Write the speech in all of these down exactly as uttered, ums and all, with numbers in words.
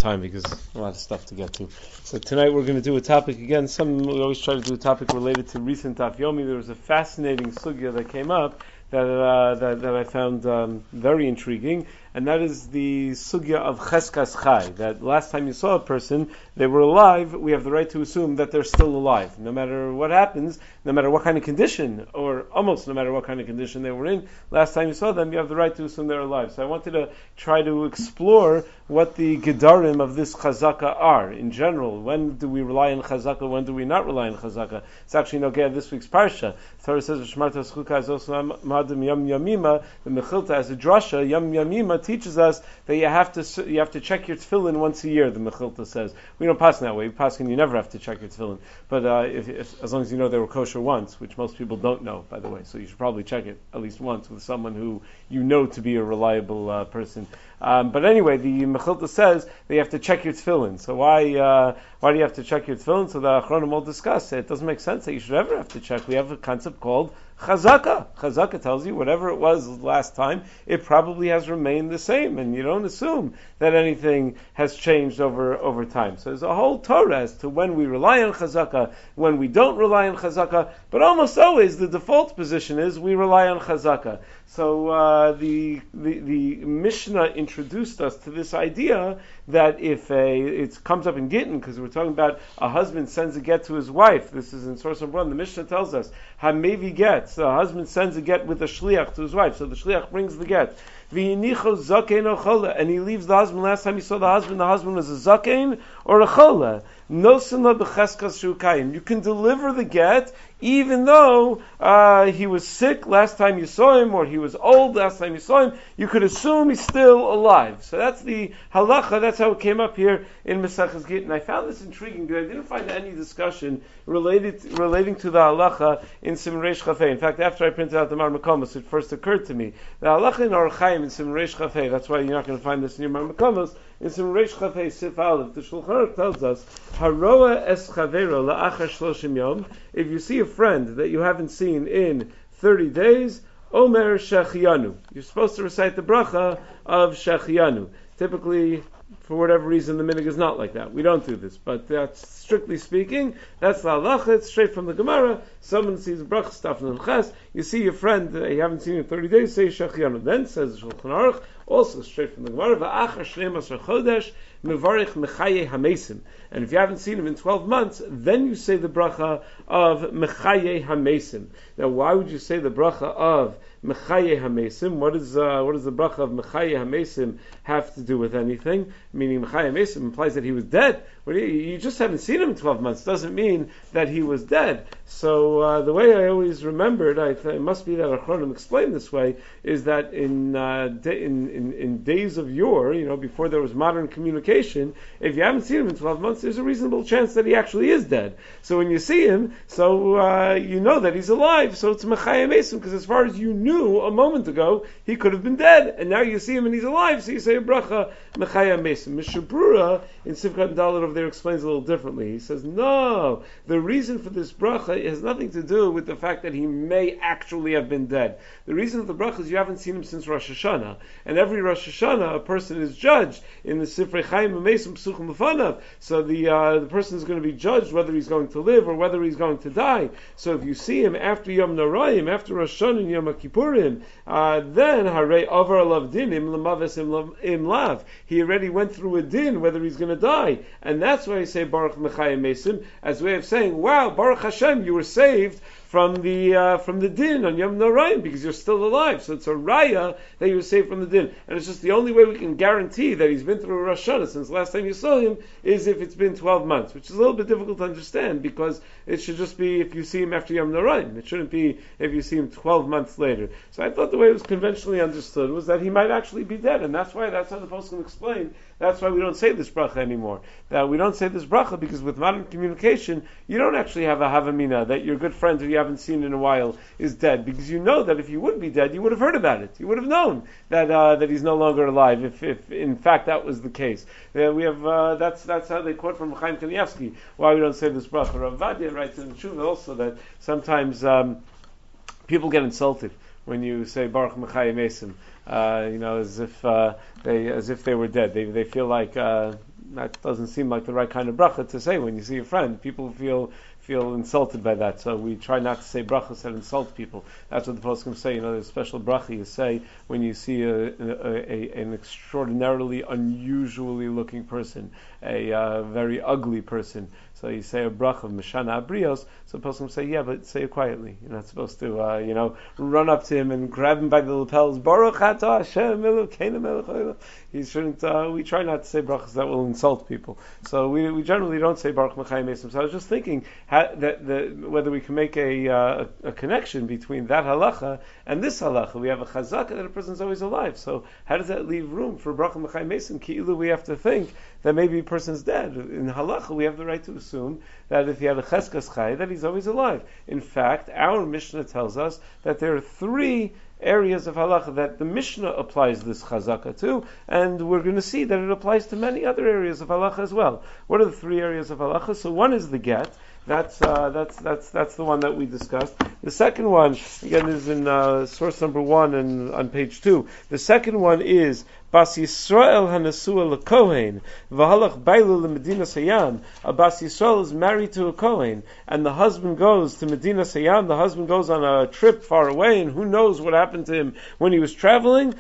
time because a lot of stuff to get to. So tonight we're going to do a topic again. Some we always try to do a topic related to recent Daf Yomi. There was a fascinating sugya that came up that uh, that, that I found um, very intriguing, and that is the sugya of cheskas chai. That last time you saw a person, they were alive. We have the right to assume that they're still alive, no matter what happens, no matter what kind of condition, or almost no matter what kind of condition they were in. Last time you saw them, you have the right to assume they're alive. So I wanted to try to explore what the gedarim of this chazaka are in general. When do we rely on chazaka? When do we not rely on chazaka? It's actually no okay, this week's parsha. The Torah says Shmarta Schuka is also Madim Yam Yamima. The Mechilta as a drasha Yam Yamima teaches us that you have to you have to check your tefillin once a year. The Mechilta says we don't pass in that way. We pass in you never have to check your tefillin, but uh, if, if, as long as you know they were kosher once, which most people don't know, by the way, so you should probably check it at least once with someone who you know to be a reliable uh, person. Um, but anyway, the Mechilta says that you have to check your tefillin. So why uh, why do you have to check your tefillin? So the Achronim will discuss it. It doesn't make sense that you should ever have to check. We have a concept called chazaka. Chazaka tells you whatever it was last time, it probably has remained the same, and you don't assume that anything has changed over, over time. So there's a whole Torah as to when we rely on chazaka, when we don't rely on chazaka, but almost always the default position is we rely on chazaka. So uh, the, the the Mishnah introduced us to this idea that if a it comes up in Gittin, because we're talking about a husband sends a get to his wife. This is in Source of Run. The Mishnah tells us Hamevi get. So a husband sends a get with a shliach to his wife. So the shliach brings the get. And he leaves the husband. Last time you saw the husband, the husband was a zaken or a chola. No sinla b'cheskas shukayim. You can deliver the get even though uh, he was sick last time you saw him, or he was old last time you saw him. You could assume he's still alive. So that's the halacha. That's how it came up here in Maseches Gittin. I found this intriguing because I didn't find any discussion related relating to the halacha in Siman Reish Chafei. In fact, after I printed out the Mar Makomos, it first occurred to me the halacha in Or Chaim in Siman Reish Chafei. That's why you're not going to find this in your Mar Makomos. In Siman Reish Chafei Sif Aleph, the Shulchan Aruch tells us Haroa es chavero la'achar shloshim yom. If you see a friend that you haven't seen in thirty days, Omer Shechianu. You're supposed to recite the bracha of Shechianu. Typically, for whatever reason, the minhag is not like that. We don't do this, but that's strictly speaking, that's the halacha. It's straight from the Gemara. Someone sees a bracha stuff in the ches. You see your friend that you haven't seen in thirty days, say Shechianu. Then says Shulchan Aruch, also straight from the Gemara, Va'achar shneim asar chodesh mevarich mechaye hamesim. And if you haven't seen him in twelve months, then you say the bracha of mechaye hamesim. Now, why would you say the bracha of mechaye hamesim? What is uh, what does the bracha of mechaye hamesim have to do with anything? Meaning mechaye hamesim implies that he was dead. Well, you, you just haven't seen him in twelve months. Doesn't mean that he was dead. So uh, the way I always remembered, I th- it must be that Achronim explained this way, is that in, uh, da- in in in days of yore, you know, before there was modern communication, if you haven't seen him in twelve months, there's a reasonable chance that he actually is dead. So when you see him, so uh, you know that he's alive. So it's mechayim esim, because as far as you knew a moment ago, he could have been dead, and now you see him and he's alive. So you say a bracha mechayim esim. Mishabura in Sivkat Dalet over there explains a little differently. He says no, the reason for this bracha has nothing to do with the fact that he may actually have been dead. The reason of the bracha is you haven't seen him since Rosh Hashanah, and every Rosh Hashanah a person is judged in the Sifrei Chaim Mesim Psuchim Lefanav. So the uh, the person is going to be judged whether he's going to live or whether he's going to die. So if you see him after Yom Narayim, after Rosh Hashanah and Yom Kippurim, uh, then Harei Avar Alav Dinim Lamaves Im Lav. He already went through a din whether he's going to die, and that's why I say Baruch Mechayim Mesim as a way of saying, wow, Baruch Hashem, you were saved from the uh, from the din on Yom Narayim because you're still alive. So it's a raya that you were saved from the din, and it's just the only way we can guarantee that he's been through Rosh Hashanah since last time you saw him is if it's been twelve months, which is a little bit difficult to understand because it should just be if you see him after Yom Narayim. It shouldn't be if you see him twelve months later. So I thought the way it was conventionally understood was that he might actually be dead, and that's why that's how the Poskim explain. That's why we don't say this bracha anymore. That we don't say this bracha because with modern communication, you don't actually have a havamina that your good friend who you haven't seen in a while is dead, because you know that if he would be dead, you would have heard about it. You would have known that uh, that he's no longer alive. If, if in fact that was the case, uh, we have uh, that's that's how they quote from Chaim Kanievsky why we don't say this bracha. Rav Vadia writes in the Tshuva also that sometimes um, people get insulted when you say Baruch Mechayim Esim. Uh, you know, as if uh, they as if they were dead. They they feel like uh, that doesn't seem like the right kind of bracha to say when you see a friend. People feel feel insulted by that, so we try not to say brachas that insult people. That's what the poskim say. You know, there's a special bracha you say when you see a, a, a an extraordinarily unusually looking person, a uh, very ugly person. So you say a bracha of Mishana Abrios, so the poskim say, yeah, but say it quietly. You're not supposed to, uh, you know, run up to him and grab him by the lapels. Baruch atah Hashem Elokeinu melech haolam. He shouldn't. Uh, we try not to say brachas that will insult people. So we we generally don't say Baruch Mechayim Esim. So I was just thinking how, that the, whether we can make a, uh, a a connection between that halacha and this halacha. We have a chazaka that a person's always alive. So how does that leave room for Baruch Mechayim Esim? Ki'ilu we have to think that maybe a person's dead. In halacha we have the right to assume that if he had a cheskas chay, that he's always alive. In fact, our Mishnah tells us that there are three areas of halacha that the Mishnah applies this chazaka to, and we're going to see that it applies to many other areas of halacha as well. What are the three areas of halacha? So one is the get. That's uh, that's that's that's the one that we discussed. The second one, again, is in uh, source number one and on page two. The second one is Bas Yisrael hanasua lekohen v'halach bailu lemedina sayam. A Bas Yisrael is married to a kohen, and the husband goes to Medina Sayam. The husband goes on a trip far away, and who knows what happened to him when he was traveling.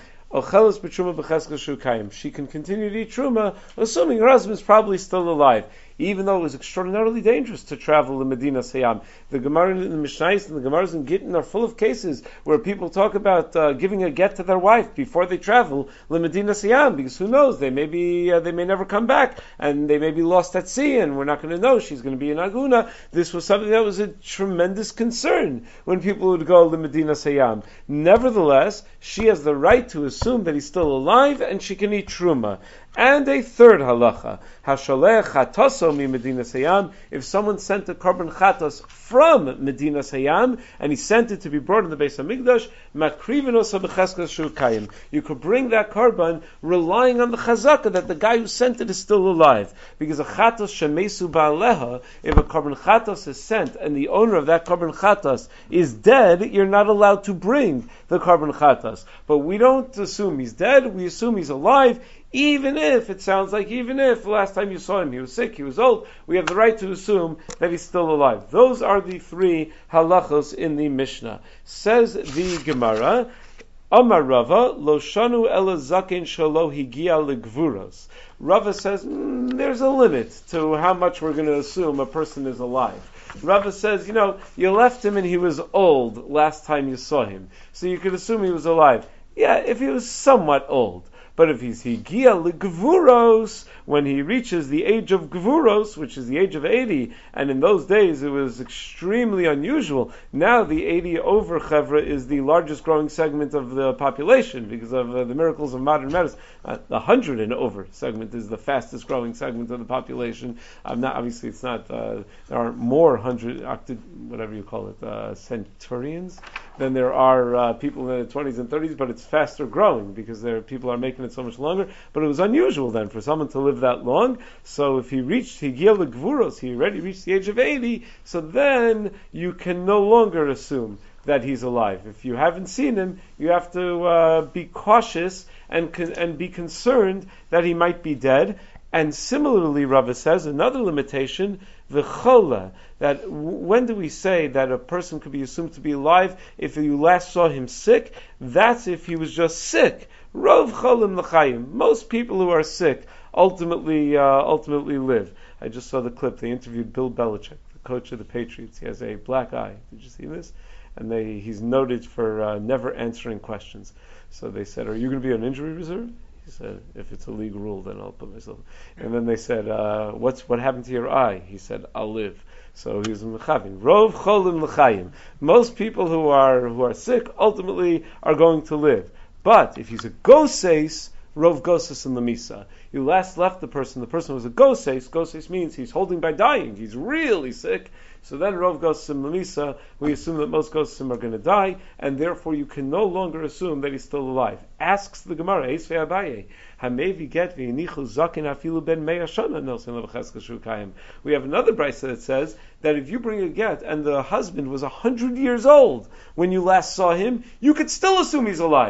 She can continue to eat truma, assuming her husband's probably still alive, even though it was extraordinarily dangerous to travel to Medina Sayam. The Gemara in the Mishnayos and the Gemaras in Gittin are full of cases where people talk about uh, giving a get to their wife before they travel to Medina Sayam, because who knows, they may be, uh, they may never come back, and they may be lost at sea, and we're not going to know. She's going to be in Aguna. This was something that was a tremendous concern when people would go to Medina Sayam. Nevertheless, she has the right to assume that he's still alive, and she can eat truma. And a third halacha, hasholech chataso mi Medina Sayam. If someone sent a korban chatas from Medina Sayam and he sent it to be brought in the Beis Hamikdash, makrivin osa b'cheskas shu kayim. You could bring that korban relying on the chazaka that the guy who sent it is still alive, because a chatas shemesu ba'aleha. If a korban chatas is sent and the owner of that korban chatas is dead, you're not allowed to bring the korban chatas. But we don't assume he's dead; we assume he's alive. Even if, it sounds like, even if the last time you saw him he was sick, he was old, we have the right to assume that he's still alive. Those are the three halachos in the Mishnah. Says the Gemara, Amar Rava, Lo shanu ela zaken shalo higia legvuros. Rava says, mm, there's a limit to how much we're going to assume a person is alive. Rava says, you know, you left him and he was old last time you saw him, so you could assume he was alive. Yeah, if he was somewhat old. But if he's higia legvuros, when he reaches the age of gvuros, which is the age of eighty, and in those days it was extremely unusual. Now the eighty over chevra is the largest growing segment of the population because of uh, the miracles of modern medicine. Uh, the hundred and over segment is the fastest growing segment of the population. Um, not obviously it's not. Uh, there aren't more hundred, whatever you call it, uh, centurions than there are uh, people in their twenties and thirties, but it's faster growing because there people are making it so much longer. But it was unusual then for someone to live that long. So if he reached Higia Legvuros, he already reached the age of eighty, so then you can no longer assume that he's alive. If you haven't seen him, you have to uh, be cautious and con- and be concerned that he might be dead. And similarly, Rava says, another limitation, v'chola, that w- when do we say that a person could be assumed to be alive if you last saw him sick? That's if he was just sick. Rov cholim l'chayim. Most people who are sick ultimately uh, ultimately live. I just saw the clip. They interviewed Bill Belichick, the coach of the Patriots. He has a black eye. Did you see this? And they he's noted for uh, never answering questions. So they said, are you going to be on injury reserve? He said, if it's a league rule, then I'll put myself. And then they said, uh, what's what happened to your eye? He said, I'll live. So he was in Mechavim. Rov cholim l'chayim. Most people who are who are sick ultimately are going to live. But if he's a goseis, rov goses in lamisa. You last left the person, the person was a goseis. Goseis means he's holding by dying. He's really sick. So then rov goses in lamisa, we assume that most gosesim are going to die, and therefore you can no longer assume that he's still alive. Asks the Gemara, Eisvei Abaye, Hamevi get v'yinichu zakin afilu ben mei hashana nelson levacheskas shu kayim. We have another brayso that says that if you bring a get and the husband was a hundred years old when you last saw him, you could still assume he's alive.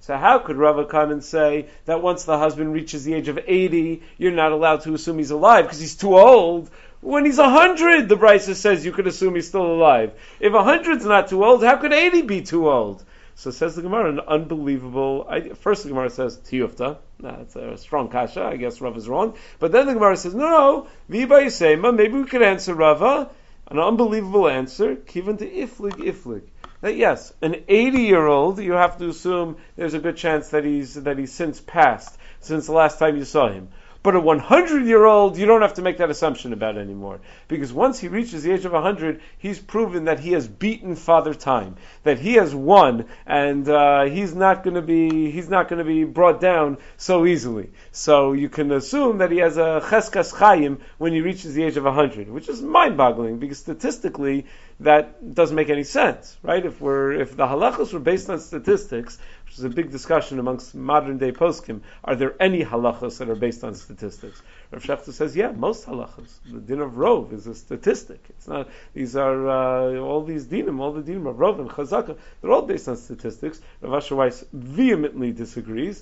So how could Rava come and say that once the husband reaches the age of eighty, you're not allowed to assume he's alive because he's too old? When he's one hundred, the Brisa says you could assume he's still alive. If one hundred's not too old, how could eighty be too old? So says the Gemara, an unbelievable idea. First the Gemara says, Tiyufta. That's a strong kasha. I guess Rava is wrong. But then the Gemara says, no, no, Viba Yisema, maybe we could answer Rava. An unbelievable answer. Kivan to iflig iflig. That yes, an eighty-year-old, you have to assume there's a good chance that he's that he's since passed, since the last time you saw him. But a hundred-year-old, you don't have to make that assumption about anymore. Because once he reaches the age of one hundred, he's proven that he has beaten Father Time, that he has won, and uh, he's not going to be he's not going to be brought down so easily. So you can assume that he has a cheskas chayim when he reaches the age of one hundred, which is mind-boggling, because statistically, that doesn't make any sense, right? If we're if the halachos were based on statistics, which is a big discussion amongst modern day poskim, are there any halachos that are based on statistics? Rav Shechter says, yeah, most halachos. The din of rov is a statistic. It's not. These are uh, all these dinim, all the dinim of rov and chazaka. They're all based on statistics. Rav Asher Weiss vehemently disagrees,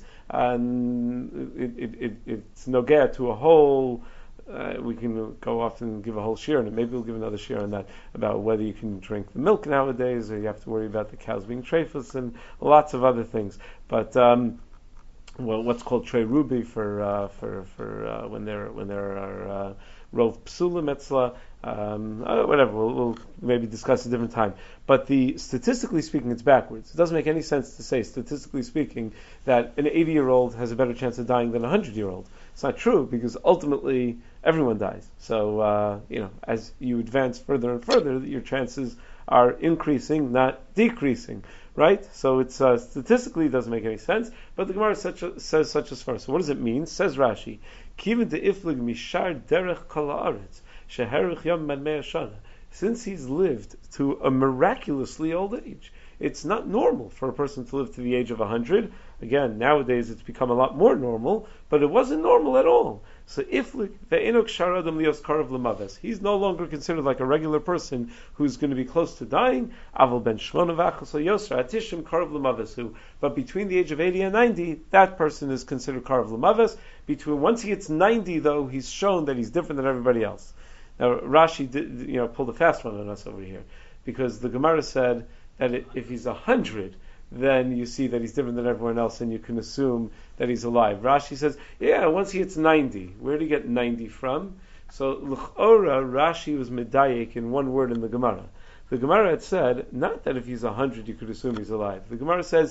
and it, it, it, it's nogea to a whole. Uh, we can go off and give a whole share on it. Maybe we'll give another share on that, about whether you can drink the milk nowadays, or you have to worry about the cows being treifus, and lots of other things. But um, well, what's called trei ruby for uh, for for uh, when there when there are uh, rov psulim etzla, um, uh, whatever. We'll, we'll maybe discuss a different time. But the statistically speaking, it's backwards. It doesn't make any sense to say, statistically speaking, that an eighty-year-old has a better chance of dying than a hundred-year-old. It's not true, because ultimately everyone dies. So, uh, you know, as you advance further and further, your chances are increasing, not decreasing, right? So it's uh, statistically it doesn't make any sense, but the Gemara such a, says such as far. So what does it mean? Says Rashi, Kiven de iflig mishar derech kol haaretz sheherich yom man mea shana. Since he's lived to a miraculously old age, it's not normal for a person to live to the age of one hundred. Again, nowadays it's become a lot more normal, but it wasn't normal at all. So if he's no longer considered like a regular person who's going to be close to dying, but between the age of eighty and ninety, that person is considered karav l'maves. Between once he hits ninety, though, he's shown that he's different than everybody else. Now Rashi did, you know, pulled a fast one on us over here, because the Gemara said that if he's a hundred, then you see that he's different than everyone else, and you can assume that he's alive. Rashi says, yeah, once he hits ninety. Where did he get ninety from? So, l'chora, Rashi was medayek in one word in the Gemara. The Gemara had said, not that if he's one hundred, you could assume he's alive. The Gemara says,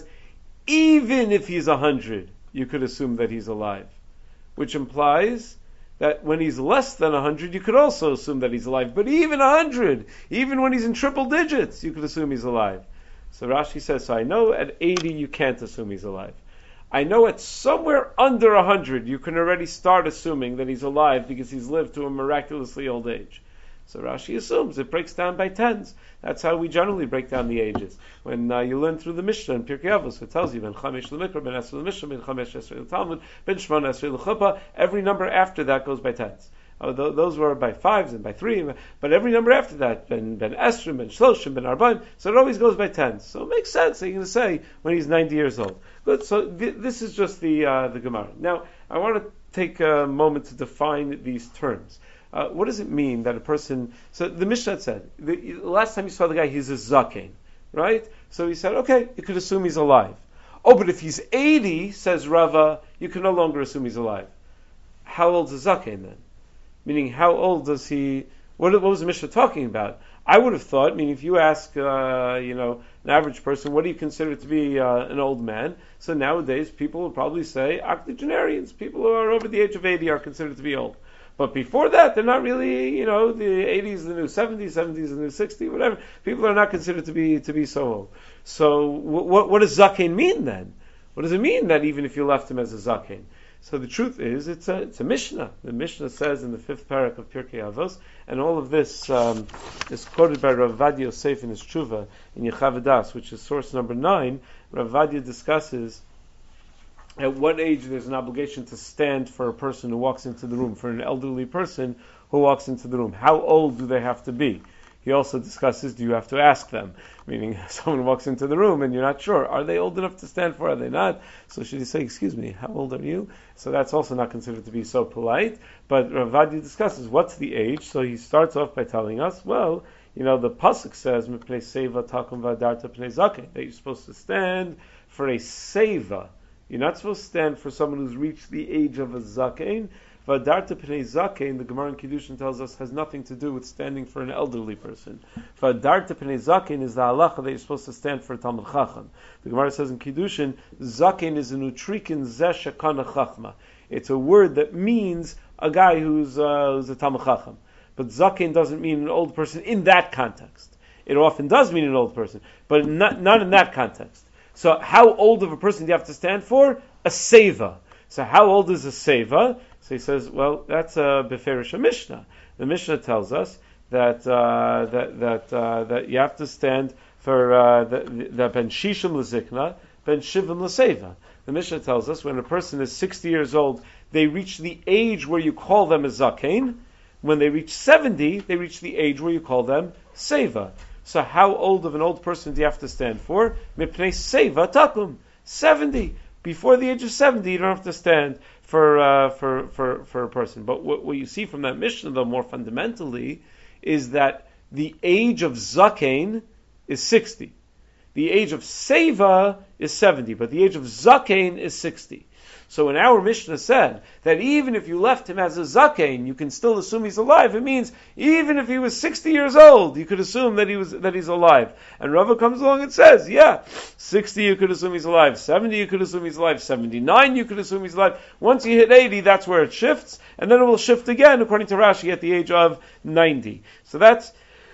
even if he's one hundred, you could assume that he's alive. Which implies that when he's less than one hundred, you could also assume that he's alive. But even one hundred, even when he's in triple digits, you could assume he's alive. So Rashi says, so I know at eighty you can't assume he's alive. I know at somewhere under one hundred you can already start assuming that he's alive because he's lived to a miraculously old age. So Rashi assumes it breaks down by tens. That's how we generally break down the ages. When uh, you learn through the Mishnah in Pirkei Avos, it tells you ben chamesh l'mikra, ben esrei l'mishnah, ben chamesh esrei l'talmud, ben shmona esrei l'chuppah. Every number after that goes by tens. Oh, th- those were by fives and by three, but every number after that, ben ben esrim, ben shloshim, ben arbaim, so it always goes by tens. So it makes sense that you're going to say when he's ninety years old. Good. So th- this is just the uh, the Gemara. Now I want to take a moment to define these terms. Uh, what does it mean that a person? So the Mishnah said the, the last time you saw the guy, he's a zaken, right? So he said, okay, you could assume he's alive. Oh, but if he's eighty, says Rava, you can no longer assume he's alive. How old is a zaken then? Meaning, how old does he? What, what was the Mishnah talking about? I would have thought. Meaning, if you ask, uh, you know, an average person, what do you consider to be uh, an old man? So nowadays, people will probably say octogenarians. People who are over the age of eighty are considered to be old. But before that, they're not really. You know, the eighties, the new seventies, seventies, the new sixty, whatever. People are not considered to be to be so old. So, what what does zaken mean then? What does it mean that even if you left him as a zaken? So the truth is, it's a it's a Mishnah. The Mishnah says in the fifth parak of Pirkei Avos, and all of this um, is quoted by Rav Vadia Yosef in his Tshuva in Yechav Das, which is source number nine. Rav Vadia discusses at what age there's an obligation to stand for a person who walks into the room, for an elderly person who walks into the room. How old do they have to be? he also discusses, do you have to ask them? Meaning, someone walks into the room and you're not sure, are they old enough to stand for, are they not? So should you say, excuse me, how old are you? So that's also not considered to be so polite. But Rav Ovadia discusses, what's the age? So he starts off by telling us, well, you know, the pasuk says, "Mipnei seva takum v'adarta pnei zaken," that you're supposed to stand for a seva. You're not supposed to stand for someone who's reached the age of a zaken. V'adarta pnei zaken, the Gemara in Kiddushin tells us, has nothing to do with standing for an elderly person. V'adarta pnei zaken is the halacha that you're supposed to stand for a Talmid Chacham. The Gemara says in Kiddushin, zaken is a nutrikin zeh shekana chachma. It's a word that means a guy who's, uh, who's a Talmid Chacham. But zaken doesn't mean an old person in that context. It often does mean an old person, but not, not in that context. So how old of a person do you have to stand for? A seva. So how old is a seva? So he says, well, that's a Beferish Mishnah. The Mishnah tells us that uh, that that uh, that you have to stand for uh, the ben shishim l'zikna, ben shivim l'seva. The Mishnah tells us when a person is sixty years old, they reach the age where you call them a zaken. When they reach seventy, they reach the age where you call them seva. So how old of an old person do you have to stand for? Mipnei seva takum. seventy. Before the age of seventy, you don't have to stand for uh, for, for for a person. But what, what you see from that Mishnah, though, more fundamentally, is that the age of zaken is sixty. The age of seva is seventy, but the age of zaken is sixty. So when our Mishnah said that even if you left him as a zaken, you can still assume he's alive, it means even if he was sixty years old, you could assume that he was that he's alive. And Rava comes along and says, yeah, sixty you could assume he's alive, seventy you could assume he's alive, seventy-nine you could assume he's alive. Once you hit eighty, that's where it shifts, and then it will shift again, according to Rashi, at the age of ninety. So that's,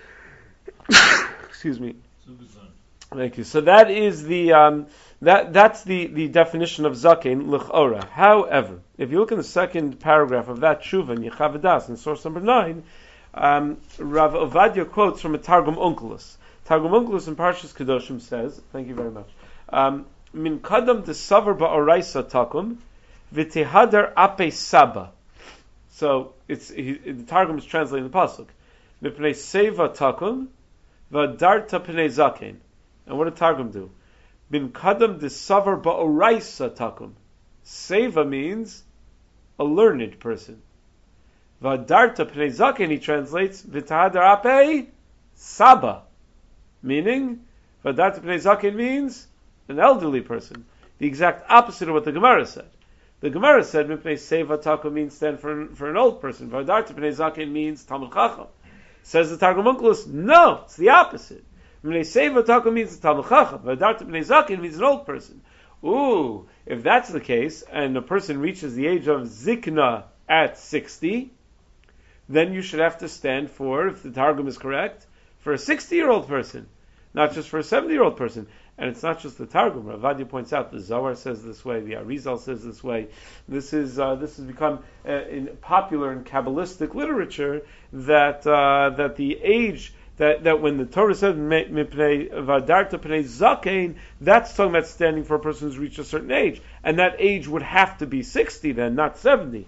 excuse me. Thank you. So that is the... Um, That that's the, the definition of zaken l'chora. However, if you look in the second paragraph of that tshuva in Yechav Das in source number nine, um, Rav Ovadia quotes from a Targum Onkelos. Targum Onkelos in Parshas Kedoshim says, thank you very much, um, min kadam desavar ba'oraisa takum v'tehadar ape saba. So it's he, the Targum is translating the pasuk. Mipnei seva takum v'adarta pnei zaken. And what did Targum do? Bin kadam desavar ba'oraisa takum. Seva means a learned person. V'adarta pnei zaken, he translates, v'tahadar ape saba. Meaning, v'adarta pnei zaken means an elderly person. The exact opposite of what the Gemara said. The Gemara said, mipnei seva takum means stand for, for an old person. V'adarta pnei zaken means Talmid Chacham. Says the Targum Onkelos, no, it's the opposite. Mipnei seva takum means a Talmid Chacham. V'adarta pnei zaken means an old person. Ooh, if that's the case, and a person reaches the age of zikna at sixty, then you should have to stand for, if the Targum is correct, for a sixty-year-old person, not just for a seventy-year-old person. And it's not just the Targum. Rav Ovadia points out the Zohar says this way, the Arizal says this way. This is uh, this has become uh, in popular in Kabbalistic literature that uh, that the age that, that when the Torah says mipnei v'adarta pnei zaken, that's talking about standing for a person who's reached a certain age, and that age would have to be sixty then, not seventy.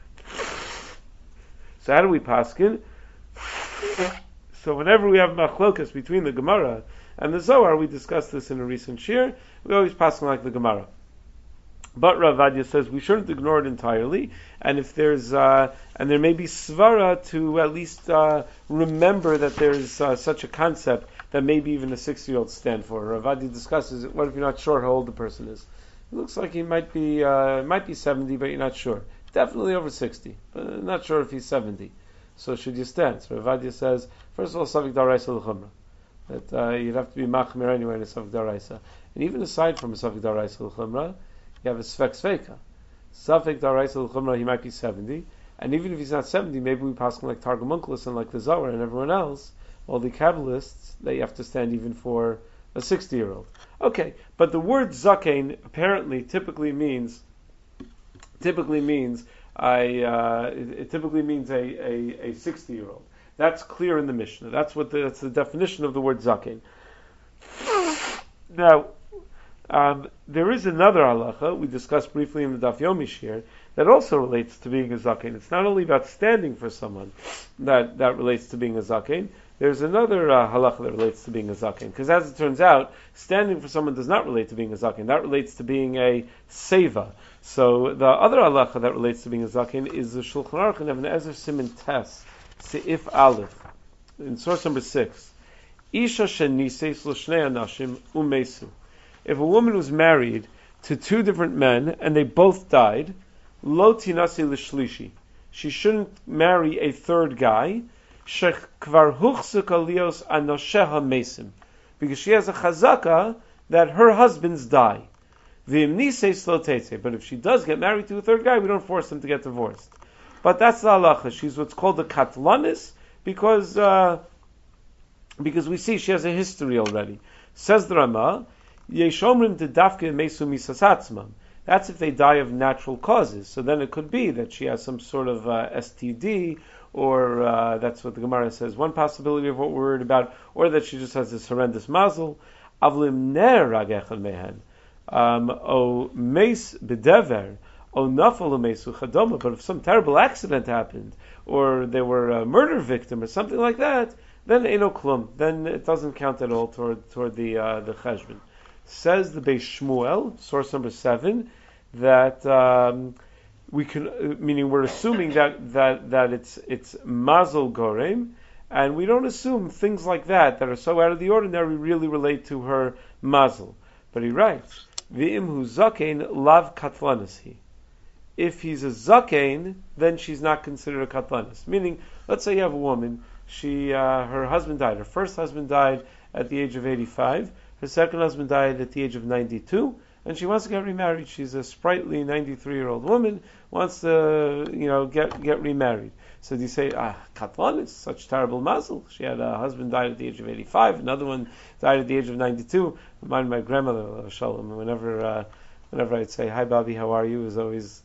So how do we paskin? So whenever we have machlokas between the Gemara and the Zohar, we discussed this in a recent shir, we always paskin like the Gemara. But Rav Ovadia says we shouldn't ignore it entirely, and if there's uh, and there may be svara to at least uh, remember that there's uh, such a concept that maybe even a six-year-old stand for. Rav Ovadia discusses it. What if you're not sure how old the person is? It looks like he might be uh, might be seventy, but you're not sure. Definitely over sixty, but not sure if he's seventy. So should you stand? So Rav Ovadia says, first of all, Savik Daraisa l'chumra, that uh, you'd have to be machmir anyway in a Savik Daraisa, and even aside from a Savik Daraisa l'chumra, you have a Svek Sveika. Safek Daraisa l'chumra, he might be seventy, and even if he's not seventy, maybe we pass him like Targum Onkelos and like the Zohar and everyone else, all the Kabbalists, they have to stand even for a sixty-year-old. Okay, but the word zaken apparently typically means typically means a uh, it, it typically means a a, a sixty-year-old. That's clear in the Mishnah. That's what the, that's the definition of the word zaken. Now, Um, there is another halacha we discussed briefly in the Daf Yomi shir that also relates to being a zaken. It's not only about standing for someone that, that relates to being a zaken, there's another uh, halacha that relates to being a zaken. Because as it turns out, standing for someone does not relate to being a zaken. That relates to being a seva. So the other halacha that relates to being a zaken is the Shulchan Aruch and Ibn Ezer Siman Tes, Seif Aleph, in source number six. Isha shenises l'shnei anashim umesu. If a woman was married to two different men and they both died, lo tinasi l'shlishi. She shouldn't marry a third guy, shekvar huchsuk alios anosheha mesim, because she has a chazaka that her husbands die. V'imnise slotete. But if she does get married to a third guy, we don't force them to get divorced. But that's the halacha. She's what's called a katlanis because uh, because we see she has a history already. Says the Rama, yeshomrim dedafke mesu misasatzmam. That's if they die of natural causes. So then it could be that she has some sort of uh, S T D, or uh, that's what the Gemara says, one possibility of what we're worried about, or that she just has this horrendous mazel. Avlim ner ragechel mehen. Um, o meis bedever. O nafal mesu chadoma. But if some terrible accident happened, or they were a murder victim, or something like that, then eno klum. Then it doesn't count at all toward toward the uh, the cheshbon. Says the Beis Shmuel, source number seven, that um, we can, meaning we're assuming that that that it's it's mazel gorem, and we don't assume things like that that are so out of the ordinary really relate to her mazel. But he writes, "V'im hu zakein lav katlanasi." If he's a zakein, then she's not considered a katlanis. Meaning, let's say you have a woman, she uh, her husband died. Her first husband died at the age of eighty-five. Her second husband died at the age of ninety-two, and she wants to get remarried. She's a sprightly ninety-three-year-old woman, wants to, you know, get get remarried. So do you say, ah, Katlan is such terrible mazel. She had a husband died at the age of eighty-five, another one died at the age of ninety-two. Remind my grandmother, Shalom, whenever uh, whenever I'd say, hi, Bobby, how are you? It was always,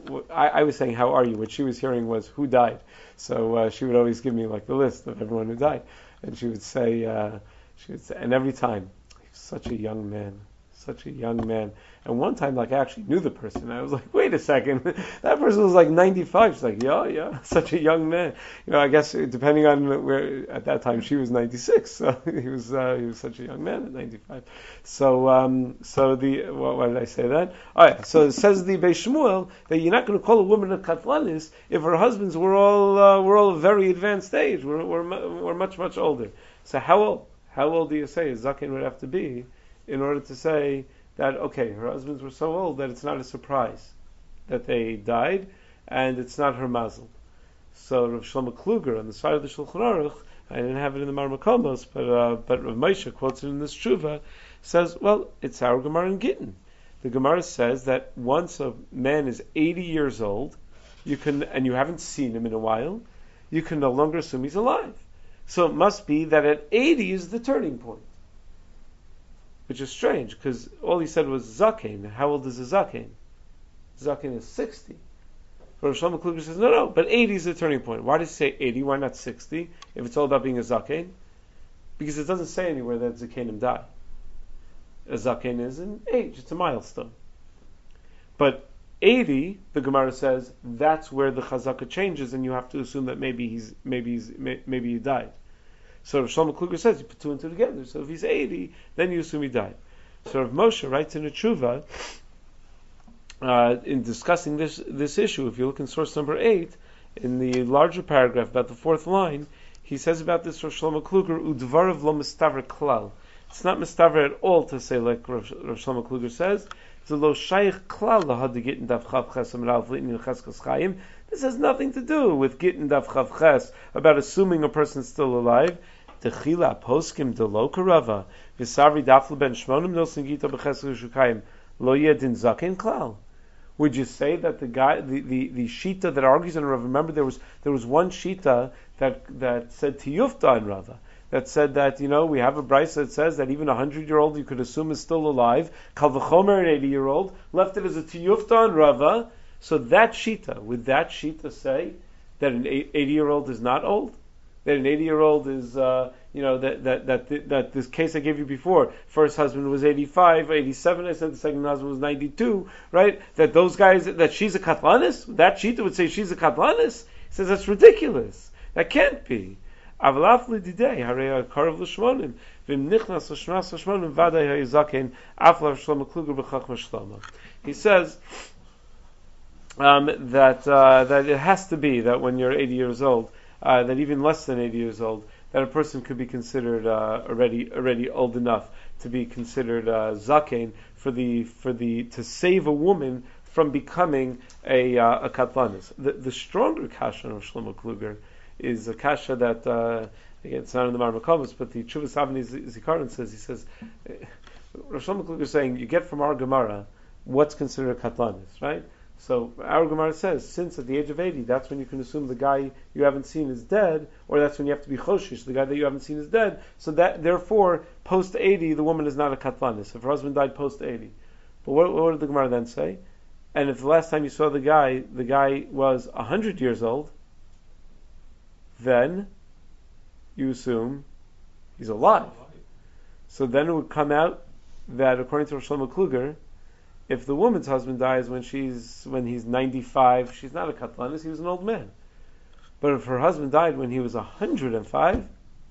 I, I was saying, how are you? What she was hearing was, who died? So uh, she would always give me like the list of everyone who died. And she would say, uh, she would say, and every time, such a young man, such a young man. And one time, like, I actually knew the person. I was like, wait a second, that person was like ninety-five. She's like, yeah, yeah, such a young man. You know, I guess depending on where, at that time she was ninety-six, so he was uh, he was such a young man at ninety-five. So, um, so the well, why did I say that? All right, so it says the Beis Shmuel that you're not going to call a woman a katlanis if her husbands were all uh, were all a very advanced age, were were were much much older. So how old? How old do you say a zaken would have to be in order to say that, okay, her husbands were so old that it's not a surprise that they died, and it's not her mazel? So Rav Shlomo Kluger on the side of the Shulchan Aruch, I didn't have it in the Marmakomos, but uh, but Rav Moshe quotes it in this Tshuva, says, well, it's our Gemara in Gittin. The Gemara says that once a man is eighty years old, you can, and you haven't seen him in a while, you can no longer assume he's alive. So it must be that at eighty is the turning point. Which is strange, because all he said was zaken. How old is a zaken? Zaken is sixty. But Rav Shlomo Kluger says, no, no, but eighty is the turning point. Why does he say eighty? Why not sixty? If it's all about being a zaken? Because it doesn't say anywhere that zakenim die. A zaken is an age, it's a milestone. But eighty, the Gemara says, that's where the chazaka changes, and you have to assume that maybe he's maybe he's maybe he died. So Rav Shlomo Kluger says you put two and two together. So if he's eighty, then you assume he died. So Rav Moshe writes in a tshuva uh, in discussing this this issue. If you look in source number eight, in the larger paragraph about the fourth line, he says about this Rav Shlomo Kluger, udvarav lo mistaver klal. It's not mistaver at all to say like Rav, Rav Shlomo Kluger says. This has nothing to do with Gittin Daf Chav Ches, about assuming a person's still alive. Techila poskim de lo karava v'savri dafle ben shmonim nosin gita b'ches l'shukayim lo yedin zaken klal. Would you say that the guy, the, the, the shita that argues in Rava? Remember, there was there was one shita that that said tiyufta in Rava, that said that, you know, we have a brayso that says that even a hundred-year-old you could assume is still alive. Kal v'chomer, an eighty-year-old, left it as a tiyufta in Rava. So that shita, would that shita say that an eighty-year-old is not old? That an eighty-year-old is, uh, you know, that that that that this case I gave you before, first husband was eighty-five, eighty-seven, I said the second husband was ninety-two, right? That those guys, that she's a katlanis? That shita would say she's a katlanis? He says that's ridiculous. That can't be. Avalaf lididei harei karav l'shmonim v'im nichnas l'shmas l'shmonim vaday hayizaken aflav Shlomo Kluger b'chachma Shlomo. He says um, that uh, that it has to be that when you're eighty years old, uh, that even less than eighty years old, that a person could be considered uh, already already old enough to be considered uh, zaken for the for the to save a woman from becoming a uh, a katlanis. The the stronger kasha of Shlomo Kluger is a kasha that uh, again it's not in the Marmakovos, but the Chuvas Avnei Zikaron says he says Rosh Shlomo Kluger is saying you get from our Gemara what's considered a katlanis, right? So our Gemara says, since at the age of eighty, that's when you can assume the guy you haven't seen is dead, or that's when you have to be choshish, the guy that you haven't seen is dead. So that therefore, post eighty, the woman is not a katlanis. If her husband died post eighty, but what, what did the Gemara then say? And if the last time you saw the guy, the guy was a hundred years old, then you assume he's alive. So then it would come out that according to Rosh Shlomo Kluger, if the woman's husband dies when she's when he's ninety-five, she's not a katlanis, he was an old man. But if her husband died when he was one hundred five,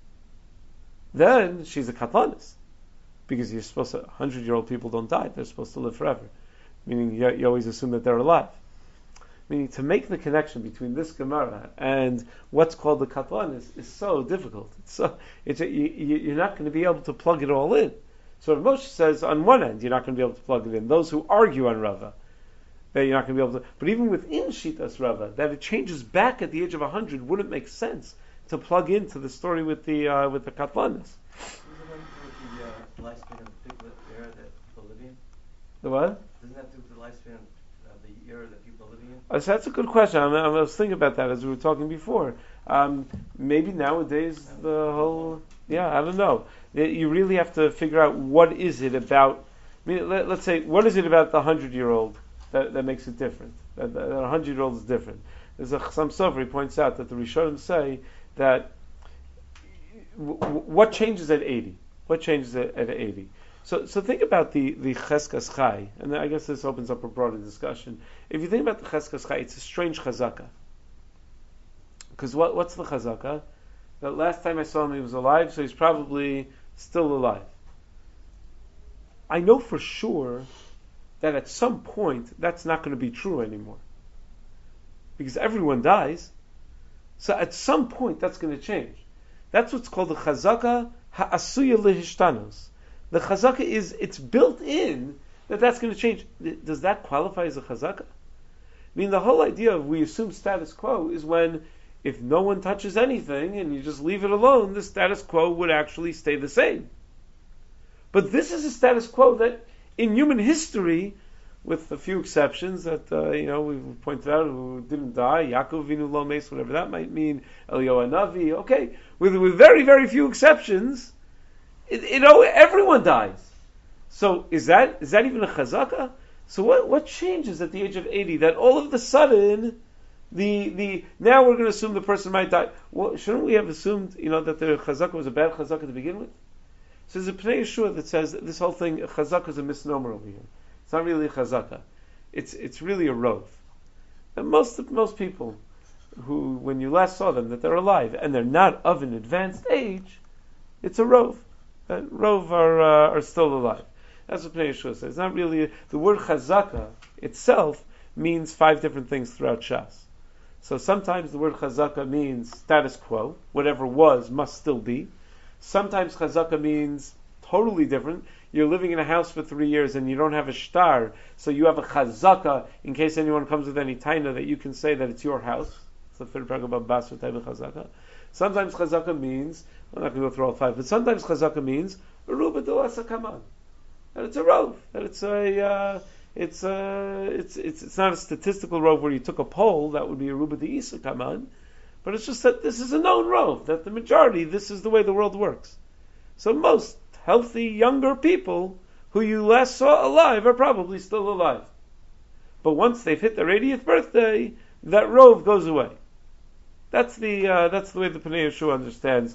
then she's a katlanis. Because you're supposed to, one hundred-year-old people don't die, they're supposed to live forever. Meaning you, you always assume that they're alive. Meaning to make the connection between this Gemara and what's called the katlanis is so difficult. It's so, it's a, you, you're not going to be able to plug it all in. So Rav Moshe says, on one end, you're not going to be able to plug it in. Those who argue on Rava, that you're not going to be able to. But even within Shitas Rava, that it changes back at the age of one hundred wouldn't make sense to plug into the story with the uh, with the Katlanis. Does it have to do with the uh, lifespan of the particular era that people live in? The what? Doesn't that have to do with the lifespan of the era that people are living in? Uh, so that's a good question. I, mean, I was thinking about that as we were talking before. Um, maybe nowadays the whole. Yeah, I don't know. You really have to figure out what is it about. I mean, let, let's say, what is it about the hundred-year-old that, that makes it different? That, that a hundred-year-old is different. There's a Chassam Sofer, he points out that the Rishonim say that w- w- what changes at eighty? What changes at, at eighty? So, so think about the the Cheskas Chai, and I guess this opens up a broader discussion. If you think about the Cheskas Chai, it's a strange chazaka. Because what, what's the chazaka? That last time I saw him, he was alive, so he's probably still alive. I know for sure that at some point that's not going to be true anymore. Because everyone dies. So at some point that's going to change. That's what's called the chazaka ha'asuya lehishtanos. The chazaka is, it's built in that that's going to change. Does that qualify as a chazaka? I mean, the whole idea of we assume status quo is when if no one touches anything and you just leave it alone, the status quo would actually stay the same. But this is a status quo that in human history, with a few exceptions that uh, you know we've pointed out, who didn't die, Yaakov Vinu Lo Meis, whatever that might mean, Eliyahu Hanavi, okay, with with very very few exceptions, it, you know everyone dies. So is that is that even a chazaka? So what what changes at the age of eighty that all of a sudden the the now we're going to assume the person might die? Well, shouldn't we have assumed you know that the chazaka was a bad chazaka to begin with? So there's a Pnei Yeshua that says that this whole thing chazaka is a misnomer over here. It's not really a chazaka. It's it's really a rov. And most most people who, when you last saw them, that they're alive and they're not of an advanced age, it's a rov. That rov are uh, are still alive. That's what Pnei Yeshua says. It's not really a, the word chazaka itself means five different things throughout Shas. So sometimes the word chazaka means status quo, whatever was must still be. Sometimes chazaka means totally different. You're living in a house for three years and you don't have a shtar, so you have a chazaka in case anyone comes with any taina that you can say that it's your house. It's the third paragraph about basra type of chazaka. Sometimes chazaka means, I'm not going to go through all five, but sometimes chazaka means ruba do asakaman, that it's a rov, that it's a uh, it's a it's it's it's not a statistical rov where you took a poll that would be a ruba de isakaman, but it's just that this is a known rov, that the majority, this is the way the world works. So most healthy, younger people who you last saw alive are probably still alive. But once they've hit their eightieth birthday, that rov goes away. That's the uh, that's the way the Pnei Yeshua understands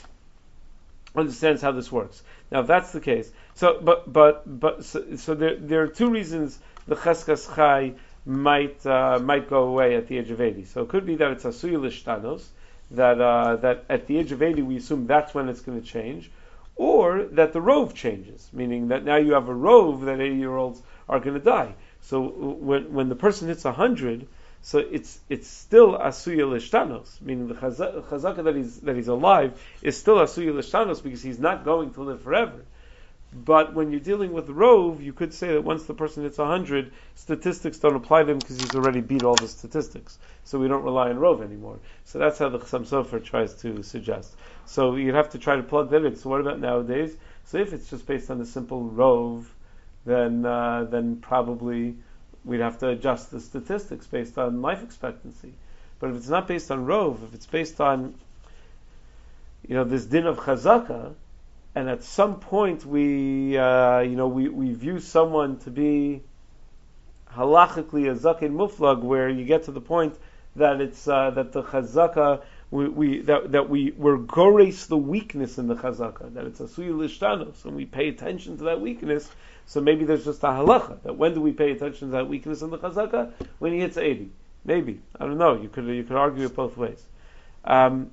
understands how this works. Now, if that's the case, so but but but so, so there there are two reasons the Cheskas Chai might uh, might go away at the age of eighty. So it could be that it's asuy lishtanos, that uh, that at the age of eighty we assume that's when it's going to change, or that the rove changes, meaning that now you have a rove that eighty-year-olds are going to die. So when when the person hits one hundred, so it's it's still asuya l'shtanos, meaning the chazaka that he's that he's alive is still asuya l'shtanos because he's not going to live forever. But when you're dealing with rove, you could say that once the person hits one hundred, statistics don't apply to him because he's already beat all the statistics. So we don't rely on rove anymore. So that's how the Chassam Sofer tries to suggest. So you'd have to try to plug that in. So what about nowadays? So if it's just based on the simple rove, then uh, then probably we'd have to adjust the statistics based on life expectancy. But if it's not based on rove, if it's based on, you know, this din of chazaka, and at some point we, uh, you know, we, we view someone to be halachically a zaken muflag, where you get to the point that it's uh, that the chazaka we, we that that we we're gores the weakness in the chazaka, that it's a suyu lishtanos, and we pay attention to that weakness. So maybe there's just a halacha that when do we pay attention to that weakness in the chazaka? When he hits eighty, maybe, I don't know. You could you could argue it both ways. Um,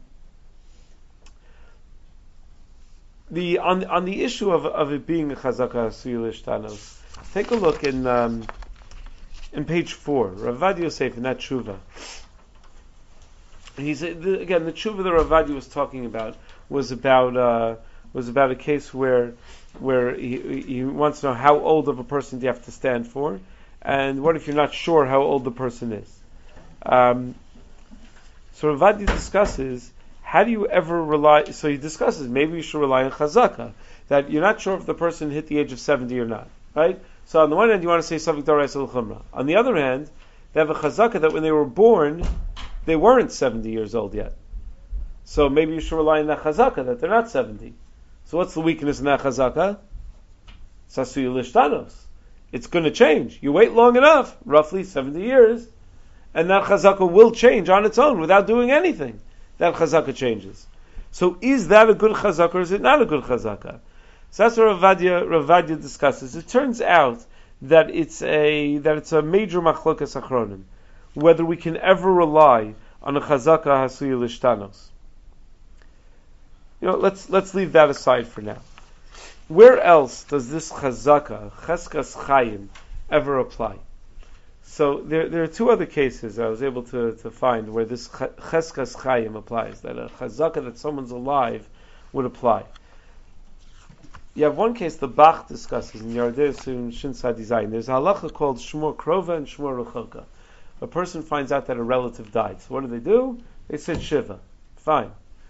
The on on the issue of of it being a chazaka suyu lishtanos, take a look in um, in page four, Rav Ovadia Yosef in that tshuva. He's the, again the tshuva that Rav Ovadia was talking about was about uh, was about a case where where he, he wants to know how old of a person do you have to stand for, and what if you're not sure how old the person is. Um, so Rav Ovadia discusses. How do you ever rely? So he discusses maybe you should rely on chazaka, that you're not sure if the person hit the age of seventy or not, right? So on the one hand, you want to say Savik Daraisa L'Chumra. On the other hand, they have a chazaka that when they were born, they weren't seventy years old yet. So maybe you should rely on that chazaka that they're not seventy. So what's the weakness in that chazaka? Sasuya Lishtanos. It's going to change. You wait long enough, roughly seventy years, and that chazaka will change on its own without doing anything. That chazaka changes. So is that a good chazaka or is it not a good chazaka? So that's what Rav Ovadia, Rav Ovadia discusses. It turns out that it's a that it's a major machlokas achronim, whether we can ever rely on a chazaka hasuya lishtanos. You know, let's let's leave that aside for now. Where else does this chazaka, cheskas chayim, ever apply? So there, there are two other cases I was able to, to find where this cheskas chayim applies, that a chazaka that someone's alive would apply. You have one case the Bach discusses in Yardei Shin Sadi Zayin. There's a halacha called shmur krova and shmur rechoka. A person finds out that a relative died. So what do they do? They said shiva. Fine.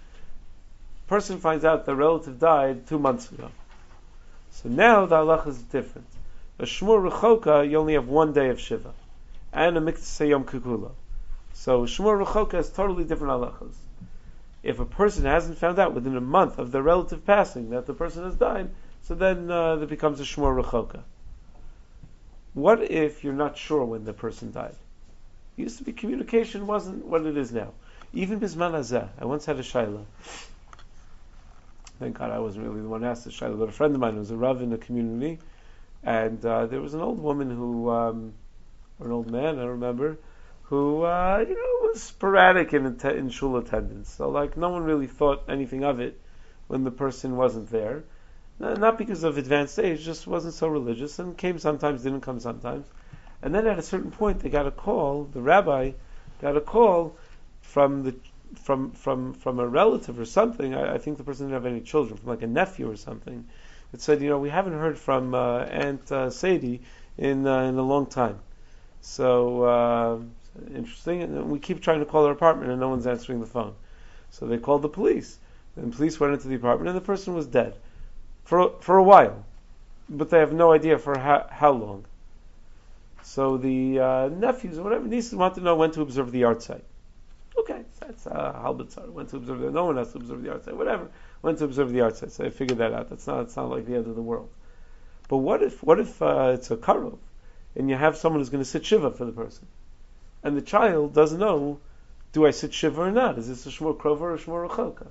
Person finds out the relative died two months ago. So now the halacha is different. A shmur rechoka, you only have one day of shiva, and a miktseh yom kikula. So shmur rechoka is totally different halachas. If a person hasn't found out within a month of their relative passing that the person has died, so then uh, it becomes a shmur rechoka. What if you're not sure when the person died? It used to be communication wasn't what it is now. Even bisman hazeh, I once had a shayla. Thank God I wasn't really the one who asked the shayla, but a friend of mine was a rav in the community, and uh, there was an old woman who, um, or an old man, I remember, who, uh, you know, was sporadic in, in shul attendance. So, like, no one really thought anything of it when the person wasn't there. Not because of advanced age, just wasn't so religious, and came sometimes, didn't come sometimes. And then at a certain point, they got a call, the rabbi got a call from the from from from a relative or something. I, I think the person didn't have any children, from like a nephew or something. It said, you know, we haven't heard from uh, Aunt uh, Sadie in uh, in a long time. So uh, interesting. And we keep trying to call her apartment, and no one's answering the phone. So they called the police. And the police went into the apartment, and the person was dead for for a while, but they have no idea for how, how long. So the uh, nephews or whatever nieces want to know when to observe the yahrzeit. Okay, that's uh, halbatzar. When to observe the no one has to observe the yahrzeit. Whatever. When to observe the yahrzeit. So I figured that out. That's not. It's not like the end of the world. But what if what if uh, it's a karov, and you have someone who's going to sit shiva for the person, and the child doesn't know, do I sit shiva or not? Is this a shmur krova or a shmur rechoka?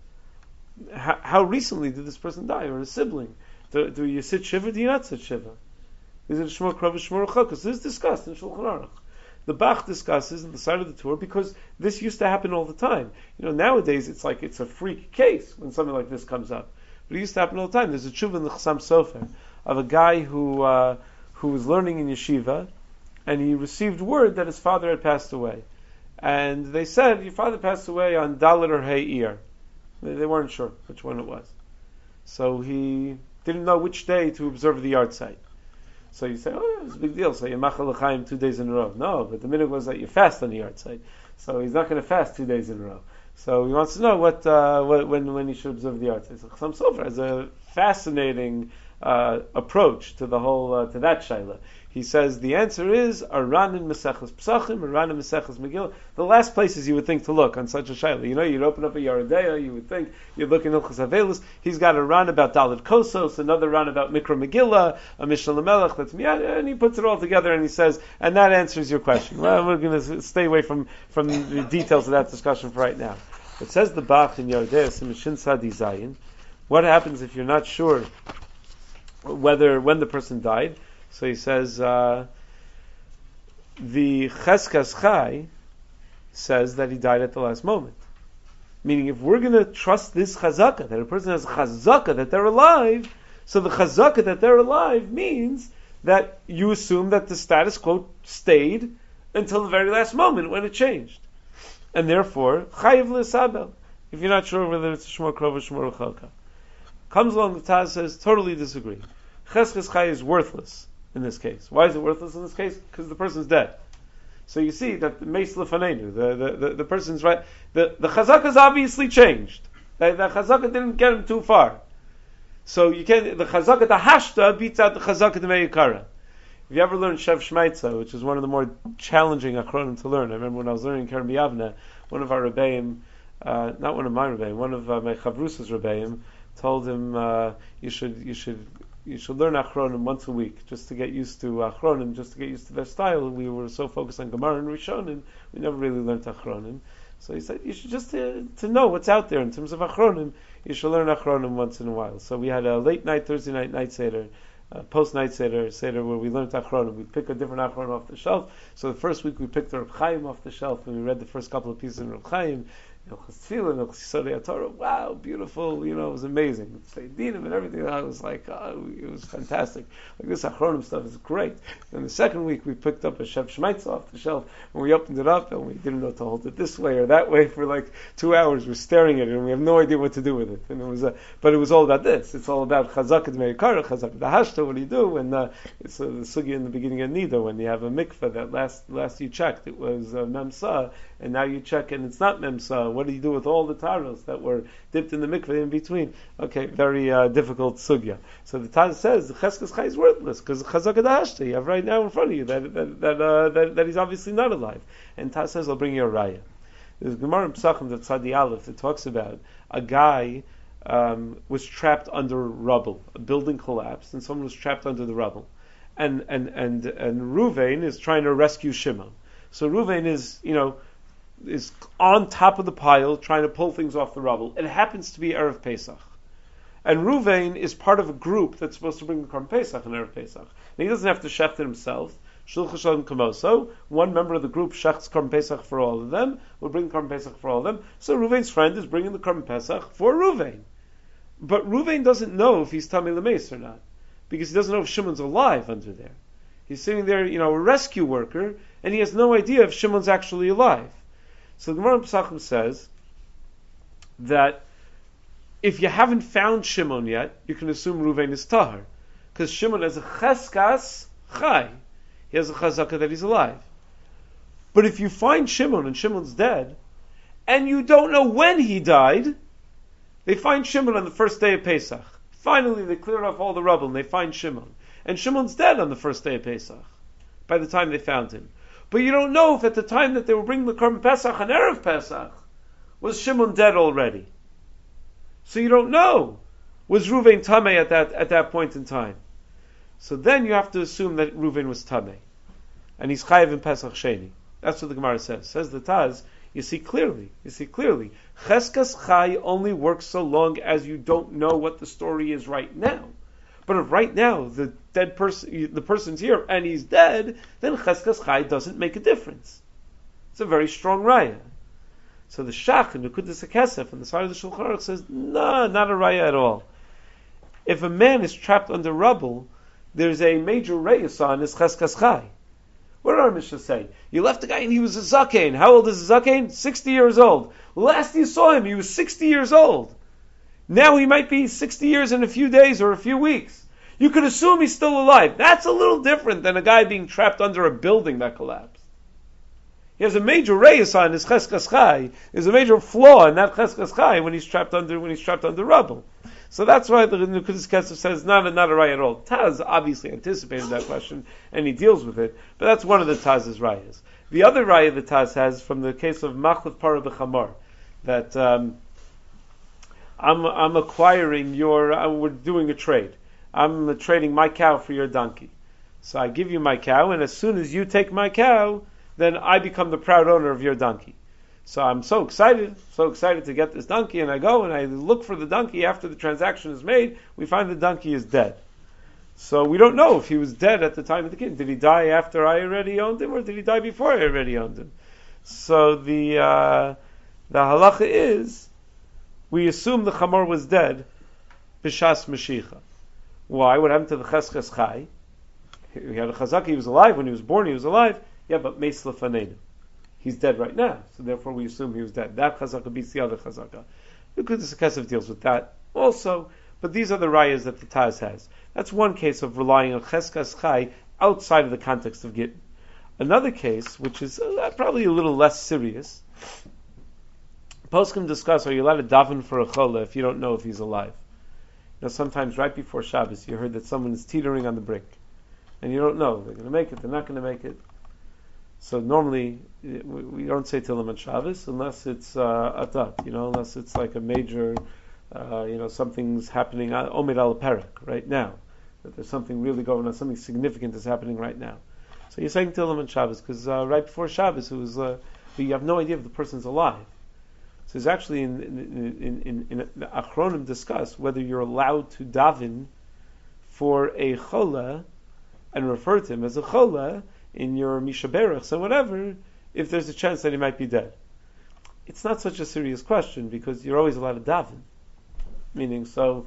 How, how recently did this person die, or a sibling? Do, do you sit shiva? Do you not sit shiva? Is it a shmur krova, shmur rechoka? So this is discussed in Shulchan Aruch. The Bach discusses in the side of the Torah because this used to happen all the time. You know, nowadays it's like it's a freak case when something like this comes up. But it used to happen all the time. There's a tshuva in the Chassam Sofer of a guy who uh, who was learning in yeshiva, and he received word that his father had passed away. And they said, your father passed away on Dalet or Hey Iyar. They, they weren't sure which one it was. So he didn't know which day to observe the yard site. So you say, oh, it's a big deal. So you machal l'chaim two days in a row. No, but the minhag was that you fast on the yard site. So he's not going to fast two days in a row. So he wants to know what, uh, what when when he should observe the yard site. So Chassam Sofer has a fascinating uh, approach to the whole uh, to that shaila. He says the answer is Aran in Maseches Pesachim, Aran in Maseches Megillah. The last places you would think to look on such a shaila. You know, you'd open up a Yeridea, you would think you'd look in Hilchos Avelus. He's got a Ran about Dalet Kosos, another Ran about Mikra Megillah, a Mishnah Lamelech. That's Miyad, and he puts it all together and he says, and that answers your question. Well, we're going to stay away from from the details of that discussion for right now. It says the Bach in Yeridea, in Shin Sadi Zayin. What happens if you're not sure whether when the person died? So he says, uh, the Cheskas Chai says that he died at the last moment. Meaning, if we're going to trust this Chazakah, that a person has a Chazakah that they're alive, so the Chazakah that they're alive means that you assume that the status quo stayed until the very last moment when it changed. And therefore, Chayiv L'Sabel, if you're not sure whether it's Shmor Krov or Shmor Chalka. Comes along, the Taz says, totally disagree. Cheskas Chai is worthless in this case. Why is it worthless in this case? Because the person's dead. So you see that the Meis Lefanenu, the, the, the, the person's right, the, the Chazakah's obviously changed. The, the Chazakah didn't get him too far. So you can the Chazakah, the Hashta beats out the Chazakah, the Meikara. If you ever learned Shev Shmaitza, which is one of the more challenging achronim to learn, I remember when I was learning Kerem B'Yavneh, one of our Rebbeim, uh, not one of my Rebbeim, one of uh, my Chavrus's Rebbeim, told him uh, you should you should you should learn achronim once a week just to get used to achronim, just to get used to their style. We were so focused on Gemara and Rishonim, we never really learned achronim. So he said you should just to, to know what's out there in terms of achronim. You should learn achronim once in a while. So we had a late night Thursday night night seder. Uh, post night seder, seder where we learned achronim. We pick a different achronim off the shelf. So the first week we picked the Reb Chaim off the shelf, and we read the first couple of pieces in Reb Chaim. Wow, beautiful! You know, it was amazing. Seidinim and everything. I was like, oh, it was fantastic. Like this achronim stuff is great. And the second week we picked up a Shev Shmaitza off the shelf, and we opened it up, and we didn't know to hold it this way or that way for like two hours. We're staring at it, and we have no idea what to do with it. And it was, a, but it was all about this. It's all about Chazakah Meikara, Chazakah Hashta. What do you do? And uh, it's uh, the sugi in the beginning of Nida when you have a mikveh that last last you checked it was uh, Memsa, and now you check and it's not Memsa. What do you do with all the taros that were dipped in the mikveh in between? Okay, very uh, difficult sugya. So the Taz says the Cheskas Chai is worthless because Chazakah Hashta you have right now in front of you that that that, uh, that that he's obviously not alive. And Taz says, I'll bring you a raya. There's Gemara in Pesachim that Tzadi Aleph that talks about a guy um, was trapped under rubble. A building collapsed, and someone was trapped under the rubble. And and and and Ruvain is trying to rescue Shimon. So Ruvain is, you know, is on top of the pile trying to pull things off the rubble. It happens to be Erev Pesach. And Ruvain is part of a group that's supposed to bring the Korban Pesach on Erev Pesach. And he doesn't have to shecht it himself. Shulchan Shalom Kamoso, one member of the group shechts Korban Pesach for all of them, will bring Korban Pesach for all of them. So Ruvain's friend is bringing the Korban Pesach for Ruvain. But Ruvain doesn't know if he's Tamei L'meis or not, because he doesn't know if Shimon's alive under there. He's sitting there, you know, a rescue worker, and he has no idea if Shimon's actually alive. So the Gemara in Pesachim says that if you haven't found Shimon yet, you can assume Ruvain is Tahar, because Shimon has a Cheskas Chai. He has a chazakah that he's alive. But if you find Shimon and Shimon's dead, and you don't know when he died, they find Shimon on the first day of Pesach. Finally, they clear off all the rubble and they find Shimon. And Shimon's dead on the first day of Pesach, by the time they found him. But you don't know if at the time that they were bringing the Korban Pesach on Erev Pesach, was Shimon dead already. So you don't know. Was Ruvain Tamei at that, at that point in time? So then you have to assume that Ruvain was Tamei. And he's Chayiv in Pesach Sheni. That's what the Gemara says. Says the Taz, you see clearly, you see clearly, Cheskas Chai only works so long as you don't know what the story is right now. But if right now the dead person, the person's here and he's dead, then cheskas chai doesn't make a difference. It's a very strong raya. So the Shach in Nekudas HaKesef on the side of the Shulchan Aruch says, no, not a raya at all. If a man is trapped under rubble, there's a major rayas on his cheskas chai. What did our Mishnah say? You left the guy and he was a zakein. How old is a zakein? sixty years old. Last you saw him, he was sixty years old. Now he might be sixty years in a few days or a few weeks. You could assume he's still alive. That's a little different than a guy being trapped under a building that collapsed. He has a major reyes on his cheskas chai. There's a major flaw in that cheskas chai when he's trapped under when he's trapped under rubble. So that's why the Nekudas HaKesef says not a, not a raya at all. Taz obviously anticipated that question and he deals with it, but that's one of the Taz's rayas. The other raya the Taz has from the case of Machlef Para B'Chamar, that um, I'm I'm acquiring your uh, we're doing a trade. I'm uh, trading my cow for your donkey. So I give you my cow, and as soon as you take my cow, then I become the proud owner of your donkey. So I'm so excited, so excited to get this donkey, and I go and I look for the donkey after the transaction is made. We find the donkey is dead. So we don't know if he was dead at the time of the kid. Did he die after I already owned him, or did he die before I already owned him? So the uh, the halacha is, we assume the chamor was dead, b'shas Mashiach. Why? What happened to the cheskas chai? He had a chazaka, he was alive. When he was born, he was alive. Yeah, but meis lefanenu. He's dead right now, so therefore we assume he was dead. That chazaka beats the other chazaka. The Nekudas HaKesef deals with that also, but these are the rayas that the Taz has. That's one case of relying on cheskas chai outside of the context of Gittin. Another case, which is uh, probably a little less serious, poskim discuss, are you allowed to daven for a chola if you don't know if he's alive? You know, sometimes right before Shabbos you heard that someone is teetering on the brink, and you don't know, they're going to make it, they're not going to make it. So normally we don't say Tehillim on Shabbos unless it's uh, atat, you know, unless it's like a major, uh, you know, something's happening, Omed al Perak, right now, that there's something really going on, something significant is happening right now. So you're saying Tehillim on Shabbos because uh, right before Shabbos, it was, uh, you have no idea if the person's alive. So it's actually in in in, in, in Achronim discuss whether you're allowed to daven for a chola and refer to him as a chola in your Mishaberachs or whatever, if there's a chance that he might be dead. It's not such a serious question because you're always allowed to daven. Meaning, so,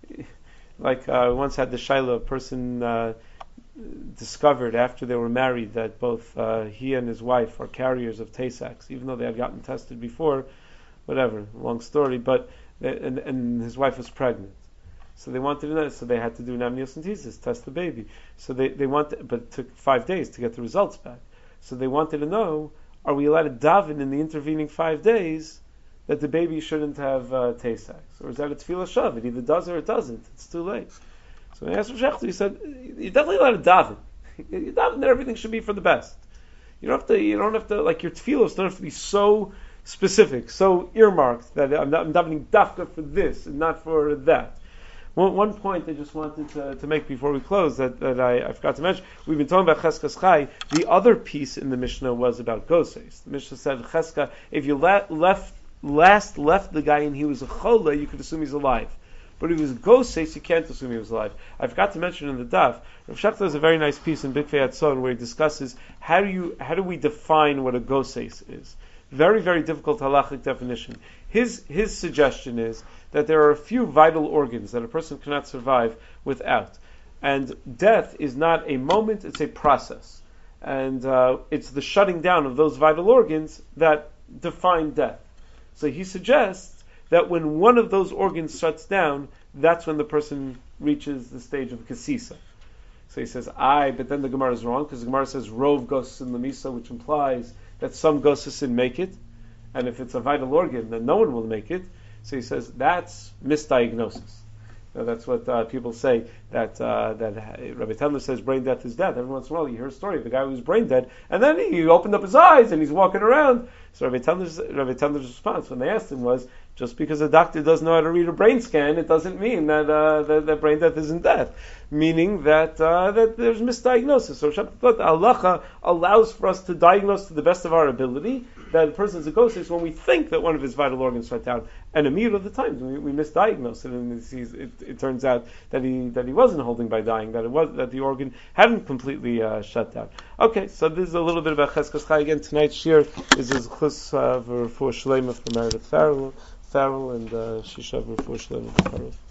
like uh, I once had the Shaila, a person uh, discovered after they were married that both uh, he and his wife are carriers of Tay-Sachs, even though they had gotten tested before, whatever, long story, but, and, and his wife was pregnant. So they wanted to know, so they had to do an amniocentesis, test the baby. So they, they wanted, but it took five days to get the results back. So they wanted to know, are we allowed to daven in the intervening five days that the baby shouldn't have uh, Tay-Sachs? Or is that a tefillah shav? It either does or it doesn't. It's too late. So when I asked Rav Shechter, he said, you're definitely allowed to daven. You daven that everything should be for the best. You don't have to, you don't have to, like your tefillos don't have to be so specific, so earmarked that I'm, I'm davening dafka for this and not for that. One, one point I just wanted to, to make before we close that, that I, I forgot to mention. We've been talking about Cheskas Chai. The other piece in the Mishnah was about Goses. The Mishnah said, Cheska, if you la- left, last left the guy and he was a Chola, you could assume he's alive. But if he was Goses, you can't assume he was alive. I forgot to mention in the Daf, Rav Shechter has a very nice piece in Bikvei Atzon where he discusses how do you how do we define what a Goses is. Very, very difficult halachic definition. His his suggestion is that there are a few vital organs that a person cannot survive without. And death is not a moment, it's a process. And uh, it's the shutting down of those vital organs that define death. So he suggests that when one of those organs shuts down, that's when the person reaches the stage of kasisa. So he says, I, but then the Gemara is wrong, because the Gemara says, Rov gosis in Lamisa, which implies that some gosis make it, and if it's a vital organ, then no one will make it. So he says that's misdiagnosis. Now, that's what uh, people say, that uh, that Rabbi Tendler says brain death is death. Every once in a while you hear a story of the guy who was brain dead, and then he opened up his eyes and he's walking around. So Rabbi Tendler's, Rabbi Tendler's response when they asked him was, just because a doctor doesn't know how to read a brain scan, it doesn't mean that uh, that, that brain death isn't death. Meaning that uh, that there's misdiagnosis. So the halacha allows for us to diagnose to the best of our ability, that a person is a ghost is when we think that one of his vital organs shut down, and a myriad of the times we, we misdiagnose it, and it, it, it turns out that he that he wasn't holding by dying, that it was that the organ hadn't completely uh, shut down. Okay, so this is a little bit about Cheskas Chai again. Tonight's shir is his chus uh, for Shleima for Meredith Farrell, Farrell and uh, Shisha for Shleima for Farrell.